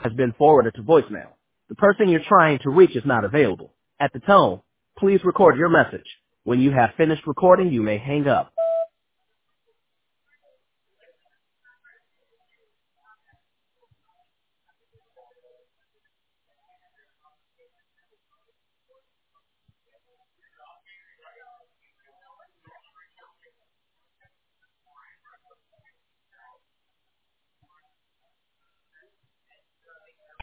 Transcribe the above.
has been forwarded to voicemail. The person you're trying to reach is not available. At the tone, please record your message. When you have finished recording, you may hang up.